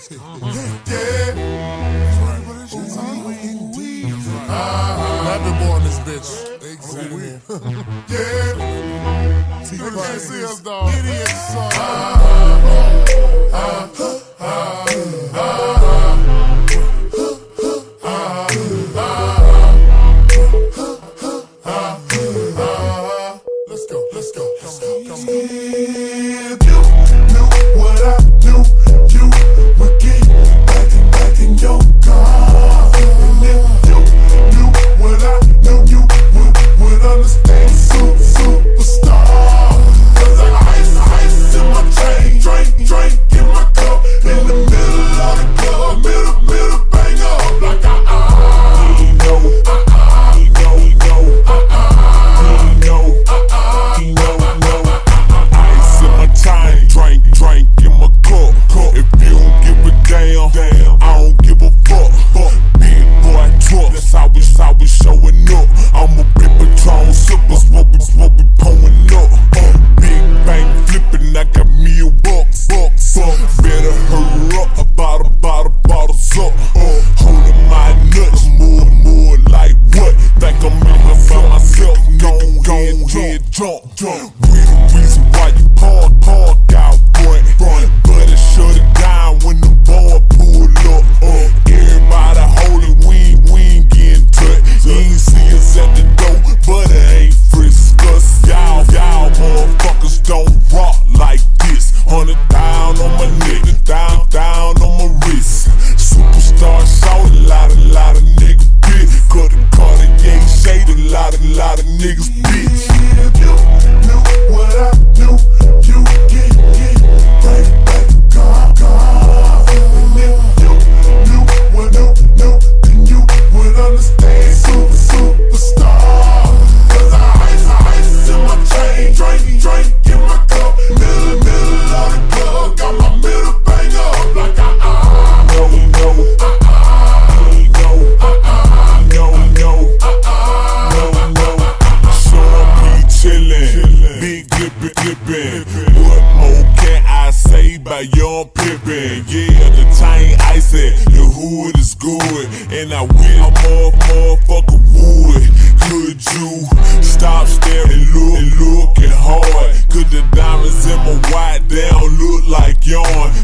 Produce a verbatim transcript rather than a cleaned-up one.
Yeah. Rapping boy in this bitch. Exactly. Yeah. You can't see us, dog. Idiot son. Let's go, let's go, come on, come on. If you knew what I knew, you would get back and back in your car. And if you knew what I knew, you would, would understand. Super, superstar. Cause I got ice, ice in my chain, drink, drink in my cup. In the middle of the club, middle, middle, bang up like I, uh, he know, uh, uh, he know, he know, uh, uh, he know, uh, uh, he know, know, ice in my chain, drink, drink in my cup. If you don't give a damn, damn, I don't give a fuck. Big boy truck, that's how we, how we showing up. I'm a big Patron sipper, what we, what we pulling up. Big bang flipping, I got me a buck, buck, buck. Better hurry up, about a bottle, bottles up. Holding my nuts, more, more like what? Think I'm in here by myself, gon' go ahead, jump, jump. We the reason why you park, park out front, front. But it shut it down when the boy pull up. Everybody holding, we ain't, we ain't getting touched. You ain't see us at the door, but it ain't frisk us. Y'all, y'all motherfuckers don't rock like this. Hundred down on my neck, down, down on my wrist. Superstar shout, a lot, a lot of niggas bitch. Cut the Cartier shade, a lot, a lot of niggas bitch. If you knew what I knew, you get, get right back to car, car. And if you knew what knew, knew, then you would understand. Super, superstar. Cause I ice, ice in my chain, drink, drink in my cup. Middle, middle of the club, got my middle bang up like I, uh, no, no, uh, uh, no, uh, uh, no, no, uh, uh, no, no. Sean P chillin', big glippin', glippin'. What more can I say about young Pippin? Yeah, the chain icy, the hood is good, and I wish a motherfucker would. Could you stop staring and look and looking hard? Could the diamonds in my white they don't look like yarn?